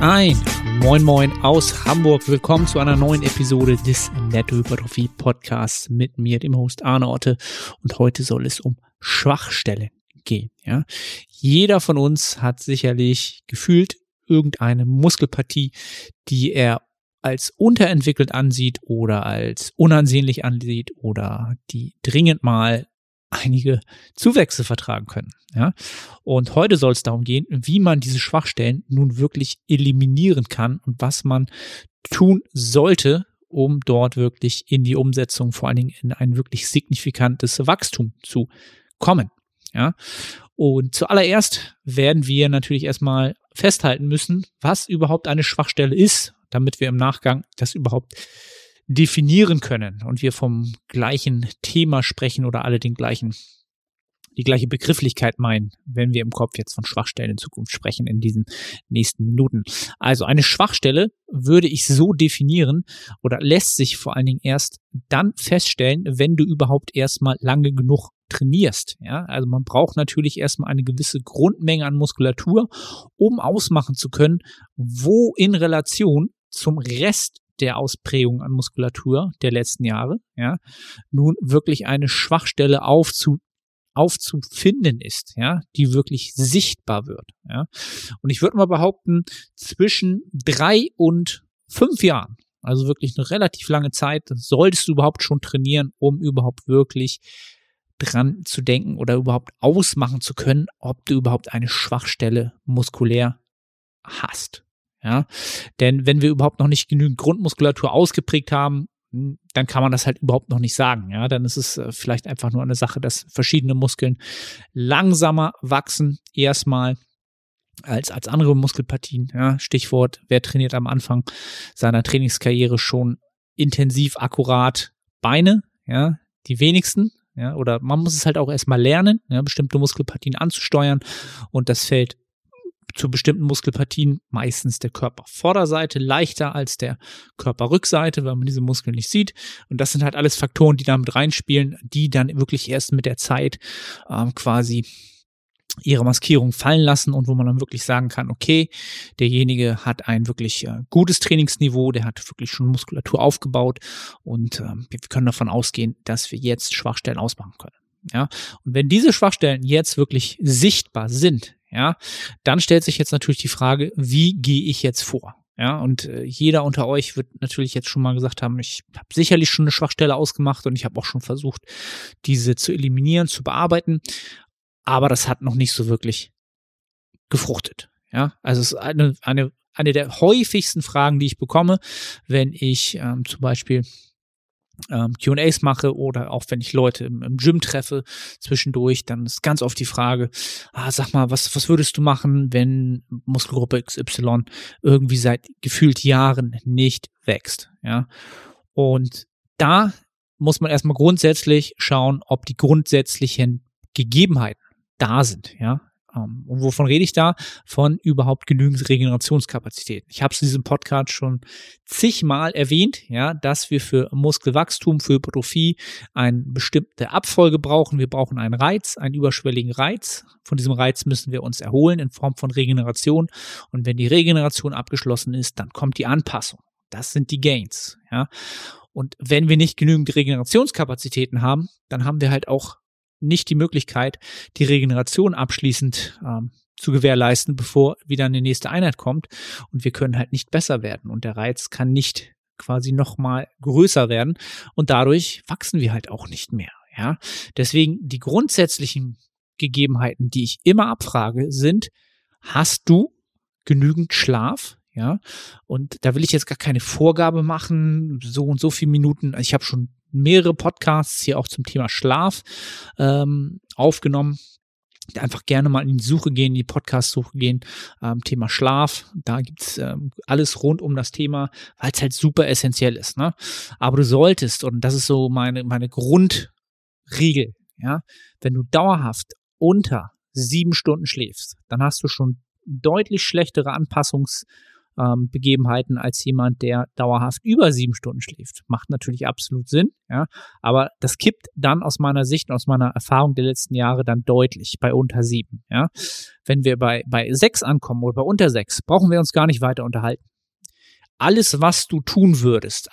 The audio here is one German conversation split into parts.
Ein Moin Moin aus Hamburg. Willkommen zu einer neuen Episode des Nettohypertrophie Podcasts mit mir, dem Host Arne Otte. Und heute soll es um Schwachstellen gehen. Ja? Jeder von uns hat sicherlich gefühlt irgendeine Muskelpartie, die er als unterentwickelt ansieht oder als unansehnlich ansieht oder die dringend mal einige Zuwächse vertragen können. Ja? Und heute soll es darum gehen, wie man diese Schwachstellen nun wirklich eliminieren kann und was man tun sollte, um dort wirklich in die Umsetzung, vor allen Dingen in ein wirklich signifikantes Wachstum zu kommen. Ja? Und zuallererst werden wir natürlich erstmal festhalten müssen, was überhaupt eine Schwachstelle ist, damit wir im Nachgang das überhaupt definieren können und wir vom gleichen Thema sprechen oder alle die gleiche Begrifflichkeit meinen, wenn wir im Kopf jetzt von Schwachstellen in Zukunft sprechen in diesen nächsten Minuten. Also eine Schwachstelle würde ich so definieren oder lässt sich vor allen Dingen erst dann feststellen, wenn du überhaupt erstmal lange genug trainierst. Ja, also man braucht natürlich erstmal eine gewisse Grundmenge an Muskulatur, um ausmachen zu können, wo in Relation zum Rest der Ausprägung an Muskulatur der letzten Jahre, ja, nun wirklich eine Schwachstelle aufzufinden ist, ja, die wirklich sichtbar wird, ja. Und ich würde mal behaupten, zwischen 3 und 5 Jahren, also wirklich eine relativ lange Zeit, solltest du überhaupt schon trainieren, um überhaupt wirklich dran zu denken oder überhaupt ausmachen zu können, ob du überhaupt eine Schwachstelle muskulär hast. Ja, denn wenn wir überhaupt noch nicht genügend Grundmuskulatur ausgeprägt haben, dann kann man das halt überhaupt noch nicht sagen. Ja, dann ist es vielleicht einfach nur eine Sache, dass verschiedene Muskeln langsamer wachsen erstmal als andere Muskelpartien. Ja, Stichwort, wer trainiert am Anfang seiner Trainingskarriere schon intensiv akkurat Beine? Ja, die wenigsten. Ja, oder man muss es halt auch erstmal lernen, ja, bestimmte Muskelpartien anzusteuern, und das fällt zu bestimmten Muskelpartien meistens der Körpervorderseite leichter als der Körperrückseite, weil man diese Muskeln nicht sieht. Und das sind halt alles Faktoren, die da mit reinspielen, die dann wirklich erst mit der Zeit quasi ihre Maskierung fallen lassen und wo man dann wirklich sagen kann, okay, derjenige hat ein wirklich gutes Trainingsniveau, der hat wirklich schon Muskulatur aufgebaut und wir können davon ausgehen, dass wir jetzt Schwachstellen ausmachen können. Ja, und wenn diese Schwachstellen jetzt wirklich sichtbar sind, ja, dann stellt sich jetzt natürlich die Frage, wie gehe ich jetzt vor? Ja, und jeder unter euch wird natürlich jetzt schon mal gesagt haben, ich habe sicherlich schon eine Schwachstelle ausgemacht und ich habe auch schon versucht, diese zu eliminieren, zu bearbeiten, aber das hat noch nicht so wirklich gefruchtet. Ja, also es ist eine der häufigsten Fragen, die ich bekomme, wenn ich zum Beispiel Q&As mache oder auch wenn ich Leute im Gym treffe zwischendurch, dann ist ganz oft die Frage, sag mal, was würdest du machen, wenn Muskelgruppe XY irgendwie seit gefühlt Jahren nicht wächst, ja? Und da muss man erstmal grundsätzlich schauen, ob die grundsätzlichen Gegebenheiten da sind, ja? Und wovon rede ich da? Von überhaupt genügend Regenerationskapazitäten. Ich habe es in diesem Podcast schon zigmal erwähnt, ja, dass wir für Muskelwachstum, für Hypertrophie eine bestimmte Abfolge brauchen. Wir brauchen einen Reiz, einen überschwelligen Reiz. Von diesem Reiz müssen wir uns erholen in Form von Regeneration. Und wenn die Regeneration abgeschlossen ist, dann kommt die Anpassung. Das sind die Gains, ja. Und wenn wir nicht genügend Regenerationskapazitäten haben, dann haben wir halt auch nicht die Möglichkeit, die Regeneration abschließend zu gewährleisten, bevor wieder eine nächste Einheit kommt, und wir können halt nicht besser werden und der Reiz kann nicht quasi nochmal größer werden und dadurch wachsen wir halt auch nicht mehr. Ja, deswegen die grundsätzlichen Gegebenheiten, die ich immer abfrage, sind: Hast du genügend Schlaf? Ja, und da will ich jetzt gar keine Vorgabe machen, so und so viele Minuten. Ich habe schon mehrere Podcasts hier auch zum Thema Schlaf aufgenommen. Einfach gerne mal in die Suche gehen, in die Podcast-Suche gehen, Thema Schlaf. Da gibt's alles rund um das Thema, weil es halt super essentiell ist, ne? Aber du solltest, und das ist so meine Grundregel, ja, wenn du dauerhaft unter 7 Stunden schläfst, dann hast du schon deutlich schlechtere Begebenheiten als jemand, der dauerhaft über 7 Stunden schläft. Macht natürlich absolut Sinn, ja, aber das kippt dann aus meiner Sicht und aus meiner Erfahrung der letzten Jahre dann deutlich bei unter 7, ja. Wenn wir bei 6 ankommen oder bei unter 6, brauchen wir uns gar nicht weiter unterhalten. Alles, was du tun würdest,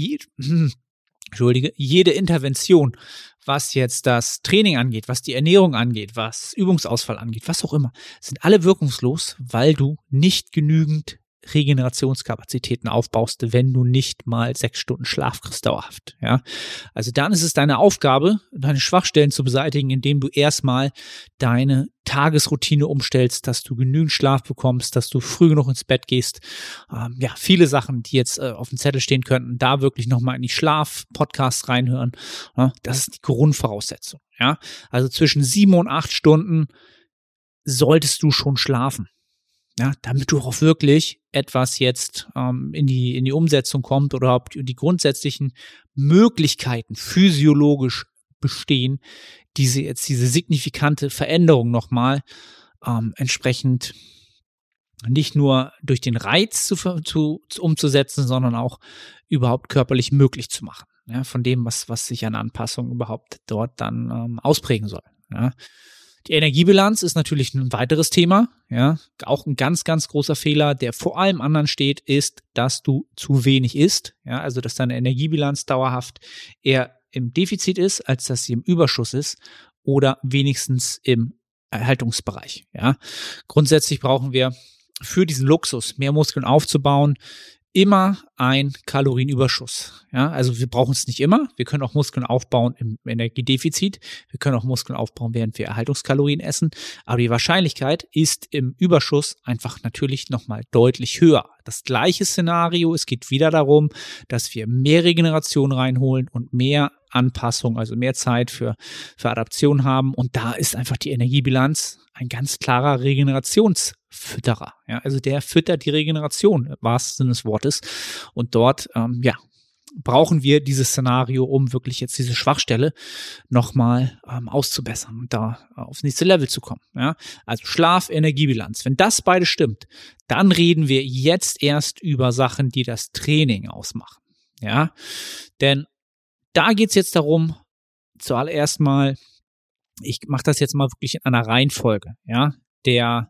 jede Intervention, was jetzt das Training angeht, was die Ernährung angeht, was Übungsausfall angeht, was auch immer, sind alle wirkungslos, weil du nicht genügend Regenerationskapazitäten aufbaust, wenn du nicht mal 6 Stunden Schlaf kriegst dauerhaft. Ja? Also dann ist es deine Aufgabe, deine Schwachstellen zu beseitigen, indem du erstmal deine Tagesroutine umstellst, dass du genügend Schlaf bekommst, dass du früh genug ins Bett gehst. Viele Sachen, die jetzt auf dem Zettel stehen könnten, da wirklich nochmal in die Schlaf-Podcasts reinhören. Ja? Das ist die Grundvoraussetzung. Ja? Also zwischen 7 und 8 Stunden solltest du schon schlafen. Ja, damit du auch wirklich etwas jetzt in die Umsetzung kommt oder ob die grundsätzlichen Möglichkeiten physiologisch bestehen, diese signifikante Veränderung nochmal entsprechend nicht nur durch den Reiz umzusetzen, sondern auch überhaupt körperlich möglich zu machen. Ja, von dem, was sich an Anpassungen überhaupt dort dann ausprägen soll. Ja. Die Energiebilanz ist natürlich ein weiteres Thema, ja, auch ein ganz, ganz großer Fehler, der vor allem anderen steht, ist, dass du zu wenig isst, ja, also dass deine Energiebilanz dauerhaft eher im Defizit ist, als dass sie im Überschuss ist oder wenigstens im Erhaltungsbereich, ja. Grundsätzlich brauchen wir für diesen Luxus, mehr Muskeln aufzubauen, immer ein Kalorienüberschuss. Ja, also wir brauchen es nicht immer. Wir können auch Muskeln aufbauen im Energiedefizit. Wir können auch Muskeln aufbauen, während wir Erhaltungskalorien essen. Aber die Wahrscheinlichkeit ist im Überschuss einfach natürlich nochmal deutlich höher. Das gleiche Szenario. Es geht wieder darum, dass wir mehr Regeneration reinholen und mehr Anpassung, also mehr Zeit für Adaption haben. Und da ist einfach die Energiebilanz ein ganz klarer Regenerationsfütterer. Ja, also der füttert die Regeneration, im wahrsten Sinne des Wortes. Und dort, brauchen wir dieses Szenario, um wirklich jetzt diese Schwachstelle nochmal auszubessern und da aufs nächste Level zu kommen. Ja? Also Schlaf, Energiebilanz. Wenn das beide stimmt, dann reden wir jetzt erst über Sachen, die das Training ausmachen. Ja, denn da geht es jetzt darum, zuallererst mal, ich mache das jetzt mal wirklich in einer Reihenfolge, ja, der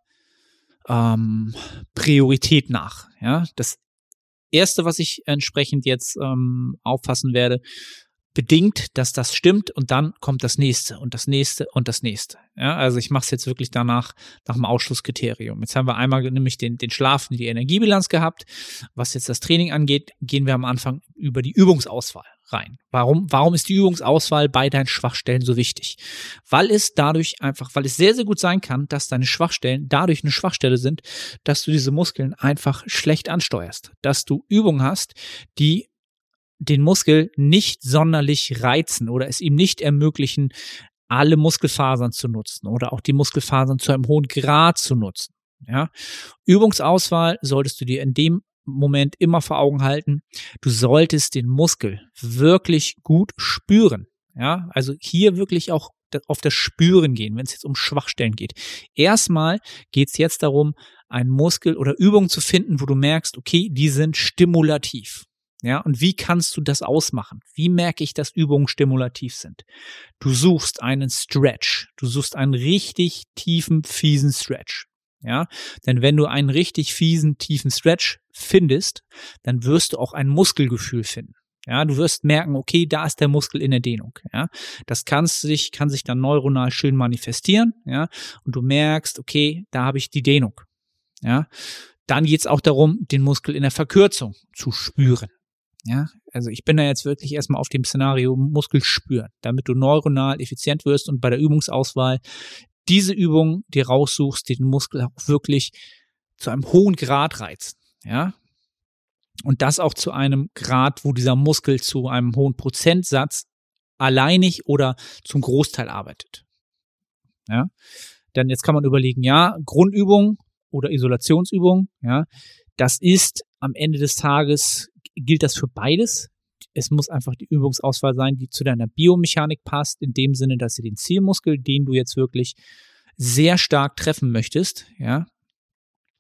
Priorität nach. Ja, das Erste, was ich entsprechend jetzt auffassen werde, bedingt, dass das stimmt und dann kommt das Nächste und das Nächste und das Nächste. Ja, also ich mache es jetzt wirklich danach nach dem Ausschlusskriterium. Jetzt haben wir einmal nämlich den Schlaf und die Energiebilanz gehabt. Was jetzt das Training angeht, gehen wir am Anfang über die Übungsauswahl rein. Warum ist die Übungsauswahl bei deinen Schwachstellen so wichtig? Weil es sehr, sehr gut sein kann, dass deine Schwachstellen dadurch eine Schwachstelle sind, dass du diese Muskeln einfach schlecht ansteuerst. Dass du Übungen hast, die den Muskel nicht sonderlich reizen oder es ihm nicht ermöglichen, alle Muskelfasern zu nutzen oder auch die Muskelfasern zu einem hohen Grad zu nutzen. Ja? Übungsauswahl solltest du dir in dem Moment immer vor Augen halten. Du solltest den Muskel wirklich gut spüren. Ja? Also hier wirklich auch auf das Spüren gehen, wenn es jetzt um Schwachstellen geht. Erstmal geht es jetzt darum, einen Muskel oder Übungen zu finden, wo du merkst, okay, die sind stimulativ. Ja, und wie kannst du das ausmachen? Wie merke ich, dass Übungen stimulativ sind? Du suchst einen Stretch. Du suchst einen richtig tiefen, fiesen Stretch. Ja, denn wenn du einen richtig fiesen, tiefen Stretch findest, dann wirst du auch ein Muskelgefühl finden. Ja, du wirst merken, okay, da ist der Muskel in der Dehnung. Ja, das kann sich dann neuronal schön manifestieren. Ja, und du merkst, okay, da habe ich die Dehnung. Ja, dann geht es auch darum, den Muskel in der Verkürzung zu spüren. Ja, also ich bin da jetzt wirklich erstmal auf dem Szenario Muskel spüren, damit du neuronal effizient wirst und bei der Übungsauswahl diese Übung dir raussuchst, die den Muskel auch wirklich zu einem hohen Grad reizen. Ja, und das auch zu einem Grad, wo dieser Muskel zu einem hohen Prozentsatz alleinig oder zum Großteil arbeitet. Ja, dann jetzt kann man überlegen, ja, Grundübung oder Isolationsübung, ja, das ist am Ende des Tages gilt das für beides. Es muss einfach die Übungsauswahl sein, die zu deiner Biomechanik passt, in dem Sinne, dass sie den Zielmuskel, den du jetzt wirklich sehr stark treffen möchtest, ja,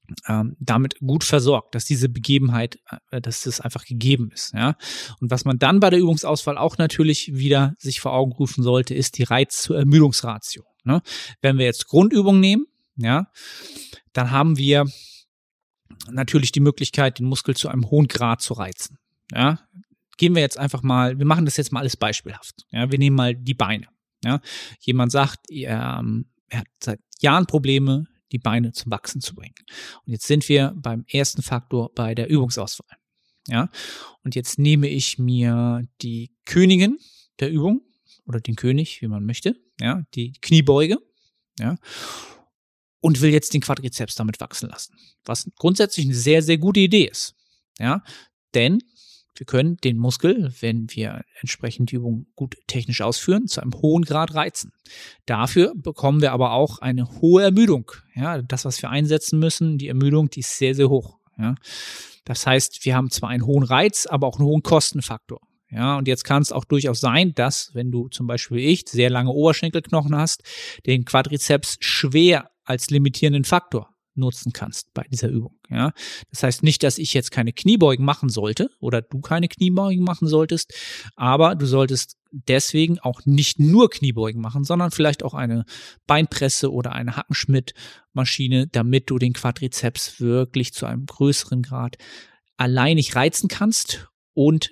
damit gut versorgt, dass diese Begebenheit, dass das einfach gegeben ist. Ja? Und was man dann bei der Übungsauswahl auch natürlich wieder sich vor Augen rufen sollte, ist die Reiz-zu-Ermüdungsratio. Ne? Wenn wir jetzt Grundübungen nehmen, ja, dann haben wir natürlich die Möglichkeit, den Muskel zu einem hohen Grad zu reizen. Ja? Gehen wir jetzt einfach mal, wir machen das jetzt mal alles beispielhaft. Ja? Wir nehmen mal die Beine. Ja? Jemand sagt, er hat seit Jahren Probleme, die Beine zum Wachsen zu bringen. Und jetzt sind wir beim ersten Faktor bei der Übungsauswahl. Ja? Und jetzt nehme ich mir die Königin der Übung oder den König, wie man möchte, ja, die Kniebeuge, ja, und will jetzt den Quadrizeps damit wachsen lassen. Was grundsätzlich eine sehr, sehr gute Idee ist. Ja? Denn wir können den Muskel, wenn wir entsprechend die Übung gut technisch ausführen, zu einem hohen Grad reizen. Dafür bekommen wir aber auch eine hohe Ermüdung. Ja, das, was wir einsetzen müssen, die Ermüdung, die ist sehr, sehr hoch. Ja, das heißt, wir haben zwar einen hohen Reiz, aber auch einen hohen Kostenfaktor. Ja, und jetzt kann es auch durchaus sein, dass, wenn du zum Beispiel wie ich sehr lange Oberschenkelknochen hast, den Quadrizeps schwer als limitierenden Faktor nutzen kannst bei dieser Übung. Ja, das heißt nicht, dass ich jetzt keine Kniebeugen machen sollte oder du keine Kniebeugen machen solltest, aber du solltest deswegen auch nicht nur Kniebeugen machen, sondern vielleicht auch eine Beinpresse oder eine Hackenschmidt-Maschine, damit du den Quadrizeps wirklich zu einem größeren Grad alleinig reizen kannst und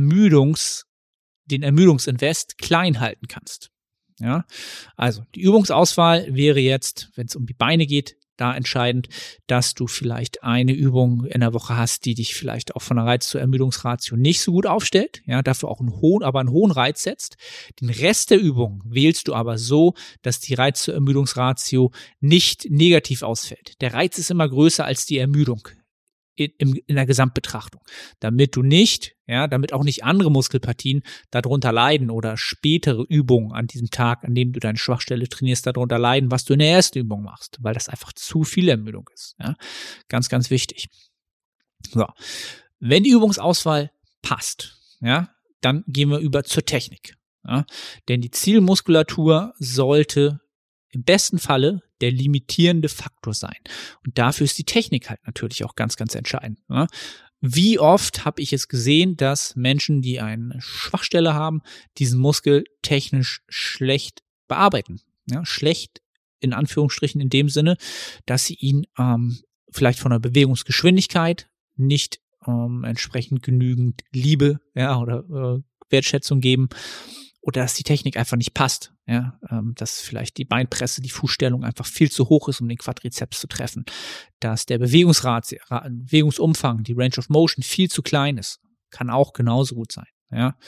den Ermüdungsinvest klein halten kannst. Ja, also die Übungsauswahl wäre jetzt, wenn es um die Beine geht, da entscheidend, dass du vielleicht eine Übung in der Woche hast, die dich vielleicht auch von der Reiz-zu-Ermüdungsratio nicht so gut aufstellt, ja, dafür auch einen hohen Reiz setzt. Den Rest der Übung wählst du aber so, dass die Reiz-zu-Ermüdungsratio nicht negativ ausfällt. Der Reiz ist immer größer als die Ermüdung in der Gesamtbetrachtung, damit auch nicht andere Muskelpartien darunter leiden oder spätere Übungen an diesem Tag, an dem du deine Schwachstelle trainierst, darunter leiden, was du in der ersten Übung machst, weil das einfach zu viel Ermüdung ist. Ja? Ganz, ganz wichtig. So. Wenn die Übungsauswahl passt, ja, dann gehen wir über zur Technik. Ja? Denn die Zielmuskulatur sollte im besten Falle der limitierende Faktor sein. Und dafür ist die Technik halt natürlich auch ganz, ganz entscheidend. Ja? Wie oft habe ich es gesehen, dass Menschen, die eine Schwachstelle haben, diesen Muskel technisch schlecht bearbeiten. Ja? Schlecht in Anführungsstrichen in dem Sinne, dass sie ihn vielleicht von der Bewegungsgeschwindigkeit nicht entsprechend genügend Liebe, ja, oder Wertschätzung geben. Oder dass die Technik einfach nicht passt, ja, dass vielleicht die Beinpresse, die Fußstellung einfach viel zu hoch ist, um den Quadrizeps zu treffen, dass der Bewegungsumfang, die Range of Motion viel zu klein ist, kann auch genauso gut sein, ja.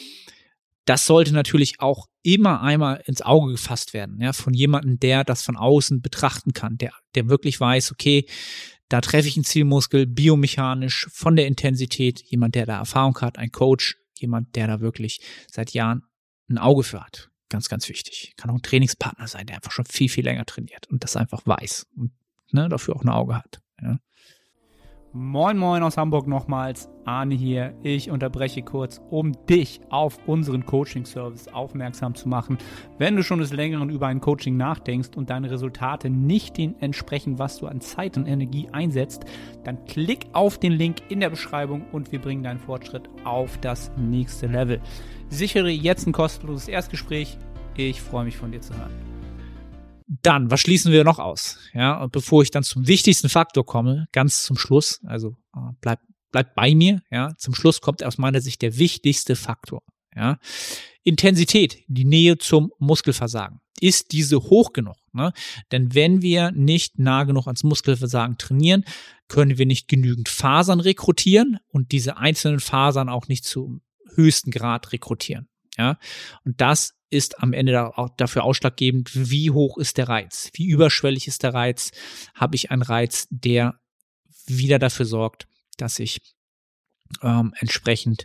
Das sollte natürlich auch immer einmal ins Auge gefasst werden, ja, von jemandem, der das von außen betrachten kann, der wirklich weiß, okay, da treffe ich einen Zielmuskel biomechanisch von der Intensität, jemand, der da Erfahrung hat, ein Coach, jemand, der da wirklich seit Jahren ein Auge für hat. Ganz, ganz wichtig. Kann auch ein Trainingspartner sein, der einfach schon viel, viel länger trainiert und das einfach weiß und dafür auch ein Auge hat. Ja. Moin Moin aus Hamburg nochmals, Arne hier. Ich unterbreche kurz, um dich auf unseren Coaching-Service aufmerksam zu machen. Wenn du schon des Längeren über ein Coaching nachdenkst und deine Resultate nicht dem entsprechen, was du an Zeit und Energie einsetzt, dann klick auf den Link in der Beschreibung und wir bringen deinen Fortschritt auf das nächste Level. Sichere jetzt ein kostenloses Erstgespräch. Ich freue mich, von dir zu hören. Dann, was schließen wir noch aus? Ja, und bevor ich dann zum wichtigsten Faktor komme, ganz zum Schluss, also bleib bei mir, ja, zum Schluss kommt aus meiner Sicht der wichtigste Faktor, ja. Intensität, die Nähe zum Muskelversagen. Ist diese hoch genug? Ne? Denn wenn wir nicht nah genug ans Muskelversagen trainieren, können wir nicht genügend Fasern rekrutieren und diese einzelnen Fasern auch nicht zum höchsten Grad rekrutieren. Ja, und das ist am Ende auch dafür ausschlaggebend, wie hoch ist der Reiz, wie überschwellig ist der Reiz, habe ich einen Reiz, der wieder dafür sorgt, dass ich entsprechend,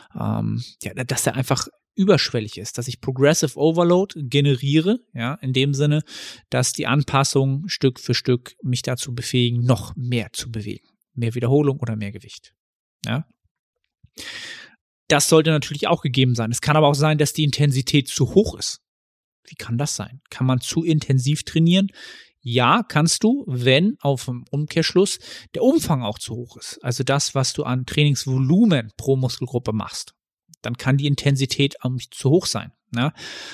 dass er einfach überschwellig ist, dass ich Progressive Overload generiere, ja, in dem Sinne, dass die Anpassungen Stück für Stück mich dazu befähigen, noch mehr zu bewegen, mehr Wiederholung oder mehr Gewicht, ja. Das sollte natürlich auch gegeben sein. Es kann aber auch sein, dass die Intensität zu hoch ist. Wie kann das sein? Kann man zu intensiv trainieren? Ja, kannst du, wenn auf dem Umkehrschluss der Umfang auch zu hoch ist. Also das, was du an Trainingsvolumen pro Muskelgruppe machst. Dann kann die Intensität auch nicht zu hoch sein. Ja?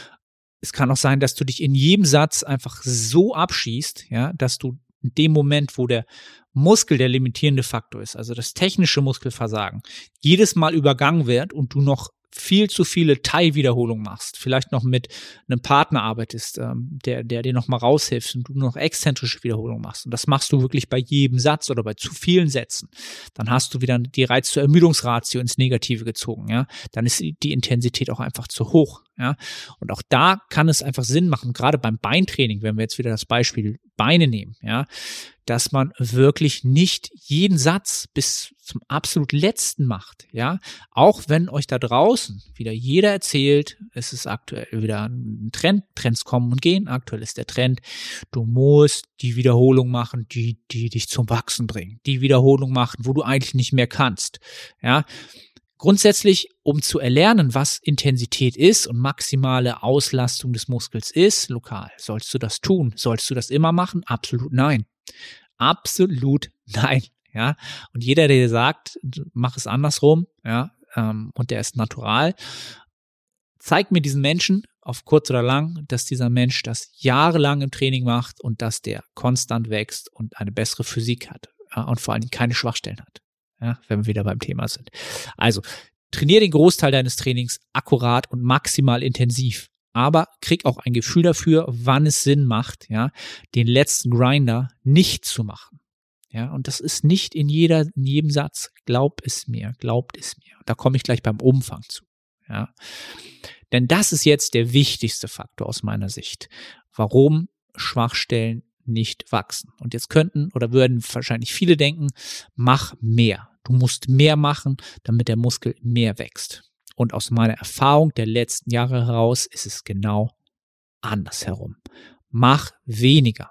Es kann auch sein, dass du dich in jedem Satz einfach so abschießt, ja, dass du in dem Moment, wo der Muskel der limitierende Faktor ist, also das technische Muskelversagen, jedes Mal übergangen wird und du noch viel zu viele Teilwiederholungen machst, vielleicht noch mit einem Partner arbeitest, der dir noch mal raushilft und du noch exzentrische Wiederholungen machst. Und das machst du wirklich bei jedem Satz oder bei zu vielen Sätzen. Dann hast du wieder die Reiz-zu-Ermüdungsratio ins Negative gezogen, ja. Dann ist die Intensität auch einfach zu hoch, ja. Und auch da kann es einfach Sinn machen, gerade beim Beintraining, wenn wir jetzt wieder das Beispiel Beine nehmen, ja, dass man wirklich nicht jeden Satz bis zum absolut letzten macht, ja. Auch wenn euch da draußen wieder jeder erzählt, es ist aktuell wieder ein Trend, Trends kommen und gehen, aktuell ist der Trend, du musst die Wiederholung machen, die dich zum Wachsen bringen, die Wiederholung machen, wo du eigentlich nicht mehr kannst, ja. Grundsätzlich, um zu erlernen, was Intensität ist und maximale Auslastung des Muskels ist, lokal, sollst du das tun? Sollst du das immer machen? Absolut nein. Absolut nein. Ja, und jeder, der sagt, mach es andersrum, ja, und der ist natural, zeigt mir diesen Menschen auf kurz oder lang, dass dieser Mensch das jahrelang im Training macht und dass der konstant wächst und eine bessere Physik hat, ja, und vor allen Dingen keine Schwachstellen hat. Ja, wenn wir wieder beim Thema sind. Also, trainier den Großteil deines Trainings akkurat und maximal intensiv. Aber krieg auch ein Gefühl dafür, wann es Sinn macht, ja, den letzten Grinder nicht zu machen. Ja, und das ist nicht in jedem Satz. Glaubt es mir. Da komme ich gleich beim Umfang zu. Ja. Denn das ist jetzt der wichtigste Faktor aus meiner Sicht. Warum Schwachstellen nicht wachsen. Und jetzt könnten oder würden wahrscheinlich viele denken, mach mehr. Du musst mehr machen, damit der Muskel mehr wächst. Und aus meiner Erfahrung der letzten Jahre heraus ist es genau andersherum. Mach weniger.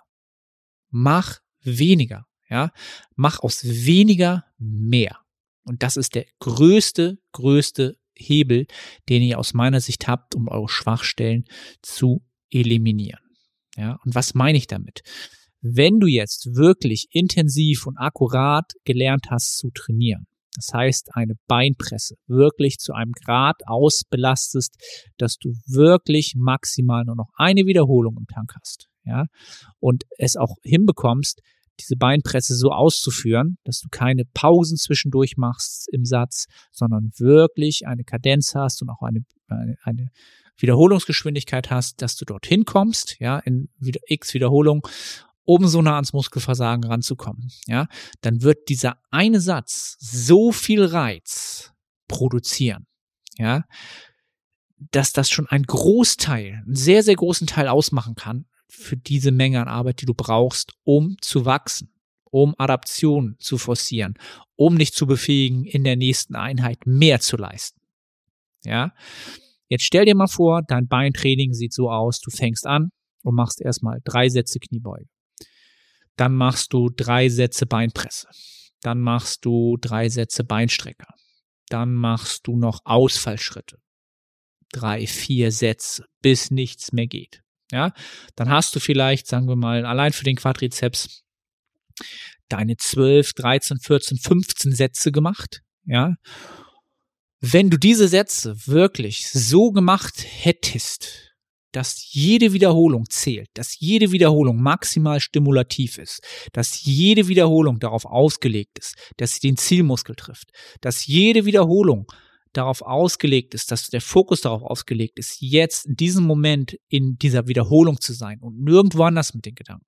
Ja. Mach aus weniger mehr. Und das ist der größte Hebel, den ihr aus meiner Sicht habt, um eure Schwachstellen zu eliminieren. Ja. Und was meine ich damit? Wenn du jetzt wirklich intensiv und akkurat gelernt hast zu trainieren, das heißt eine Beinpresse wirklich zu einem Grad ausbelastest, dass du wirklich maximal nur noch eine Wiederholung im Tank hast, ja, und es auch hinbekommst, diese Beinpresse so auszuführen, dass du keine Pausen zwischendurch machst im Satz, sondern wirklich eine Kadenz hast und auch eine Wiederholungsgeschwindigkeit hast, dass du dorthin kommst, ja, in x Wiederholungen, um so nah ans Muskelversagen ranzukommen, ja, dann wird dieser eine Satz so viel Reiz produzieren, ja, dass das schon einen sehr, sehr großen Teil ausmachen kann für diese Menge an Arbeit, die du brauchst, um zu wachsen, um Adaption zu forcieren, um dich zu befähigen, in der nächsten Einheit mehr zu leisten, ja. Jetzt stell dir mal vor, dein Beintraining sieht so aus, du fängst an und machst erstmal 3 Sätze Kniebeuge. Dann machst du 3 Sätze Beinpresse. Dann machst du 3 Sätze Beinstrecker. Dann machst du noch Ausfallschritte. 3, 4 Sätze, bis nichts mehr geht. Ja, dann hast du vielleicht, sagen wir mal, allein für den Quadrizeps deine 12, 13, 14, 15 Sätze gemacht. Ja, wenn du diese Sätze wirklich so gemacht hättest, dass jede Wiederholung zählt, dass jede Wiederholung maximal stimulativ ist, dass jede Wiederholung darauf ausgelegt ist, dass sie den Zielmuskel trifft, dass jede Wiederholung darauf ausgelegt ist, dass der Fokus darauf ausgelegt ist, jetzt in diesem Moment in dieser Wiederholung zu sein und nirgendwo anders mit den Gedanken,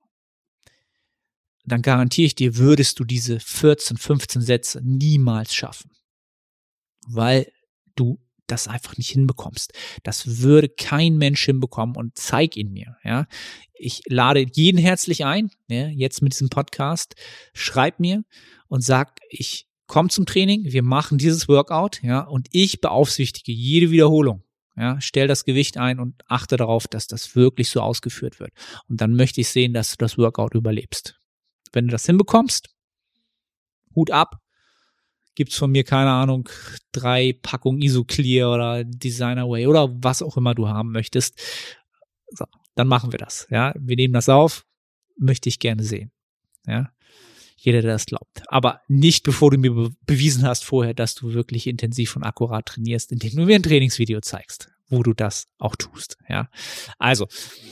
dann garantiere ich dir, würdest du diese 14, 15 Sätze niemals schaffen, weil du das einfach nicht hinbekommst. Das würde kein Mensch hinbekommen und zeig ihn mir. Ja, ich lade jeden herzlich ein, ja, jetzt mit diesem Podcast, schreib mir und sag, ich komme zum Training, wir machen dieses Workout, ja, und ich beaufsichtige jede Wiederholung. Ja, stell das Gewicht ein und achte darauf, dass das wirklich so ausgeführt wird. Und dann möchte ich sehen, dass du das Workout überlebst. Wenn du das hinbekommst, Hut ab. Gibt's von mir, keine Ahnung, 3 Packungen Isoclear oder Designer Way oder was auch immer du haben möchtest. So, dann machen wir das. Ja, wir nehmen das auf. möchte ich gerne sehen. Ja, jeder, der das glaubt. Aber nicht, bevor du mir bewiesen hast vorher, dass du wirklich intensiv und akkurat trainierst, indem du mir ein Trainingsvideo zeigst, wo du das auch tust. Ja, also,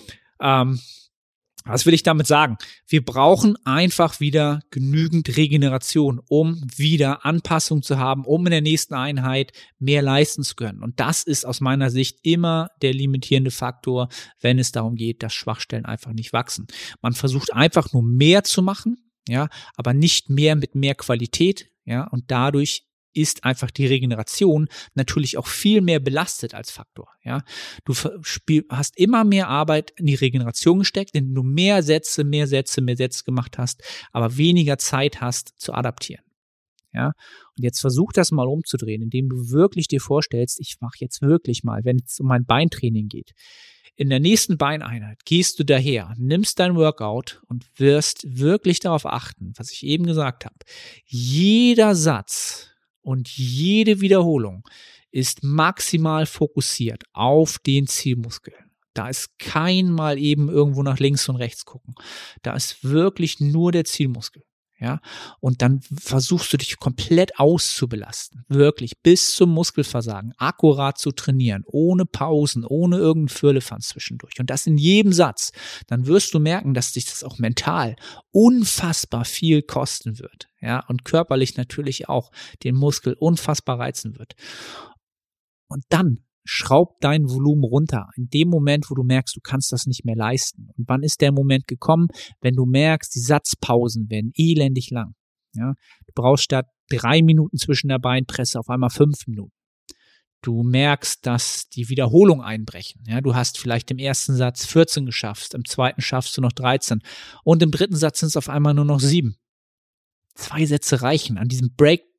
was will ich damit sagen? Wir brauchen einfach wieder genügend Regeneration, um wieder Anpassung zu haben, um in der nächsten Einheit mehr leisten zu können. Und das ist aus meiner Sicht immer der limitierende Faktor, wenn es darum geht, dass Schwachstellen einfach nicht wachsen. Man versucht einfach nur mehr zu machen, ja, aber nicht mehr mit mehr Qualität, ja, und dadurch ist einfach die Regeneration natürlich auch viel mehr belastet als Faktor. Ja, du hast immer mehr Arbeit in die Regeneration gesteckt, indem du mehr Sätze gemacht hast, aber weniger Zeit hast zu adaptieren. Ja, und jetzt versuch das mal umzudrehen, indem du wirklich dir vorstellst, ich mache jetzt wirklich mal, wenn es um mein Beintraining geht. In der nächsten Beineinheit gehst du daher, nimmst dein Workout und wirst wirklich darauf achten, was ich eben gesagt habe. Jeder Satz und jede Wiederholung ist maximal fokussiert auf den Zielmuskel. Da ist kein mal eben irgendwo nach links und rechts gucken. Da ist wirklich nur der Zielmuskel. Ja, und dann versuchst du dich komplett auszubelasten, wirklich bis zum Muskelversagen, akkurat zu trainieren, ohne Pausen, ohne irgendeinen Firlefanz zwischendurch. Und das in jedem Satz. Dann wirst du merken, dass dich das auch mental unfassbar viel kosten wird. Ja, und körperlich natürlich auch den Muskel unfassbar reizen wird. Und dann schraub dein Volumen runter. In dem Moment, wo du merkst, du kannst das nicht mehr leisten. Und wann ist der Moment gekommen? Wenn du merkst, die Satzpausen werden elendig lang. Ja, du brauchst statt 3 Minuten zwischen der Beinpresse auf einmal 5 Minuten. Du merkst, dass die Wiederholungen einbrechen. Ja, du hast vielleicht im ersten Satz 14 geschafft, im zweiten schaffst du noch 13 und im dritten Satz sind es auf einmal nur noch 7. 2 Sätze reichen. An diesem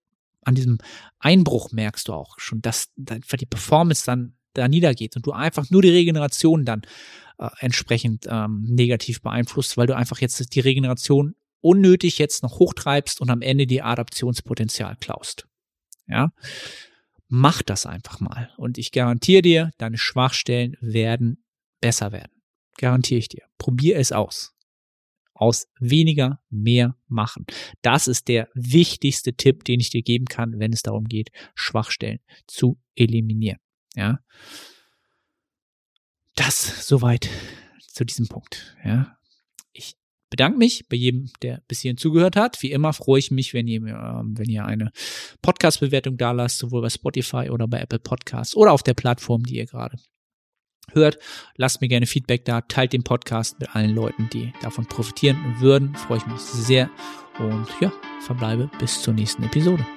Einbruch merkst du auch schon, dass die Performance dann da niedergeht und du einfach nur die Regeneration dann entsprechend negativ beeinflusst, weil du einfach jetzt die Regeneration unnötig jetzt noch hochtreibst und am Ende die Adaptionspotenzial klaust. Ja, mach das einfach mal und ich garantiere dir, deine Schwachstellen werden besser werden. Garantiere ich dir. Probier es aus. Aus weniger mehr machen. Das ist der wichtigste Tipp, den ich dir geben kann, wenn es darum geht, Schwachstellen zu eliminieren. Ja, das soweit zu diesem Punkt. Ja, ich bedanke mich bei jedem, der bis hierhin zugehört hat. Wie immer freue ich mich, wenn ihr eine Podcast-Bewertung da lasst, sowohl bei Spotify oder bei Apple Podcasts oder auf der Plattform, die ihr gerade hört. Lasst mir gerne Feedback da, teilt den Podcast mit allen Leuten, die davon profitieren würden. Freue ich mich sehr und ja, verbleibe bis zur nächsten Episode.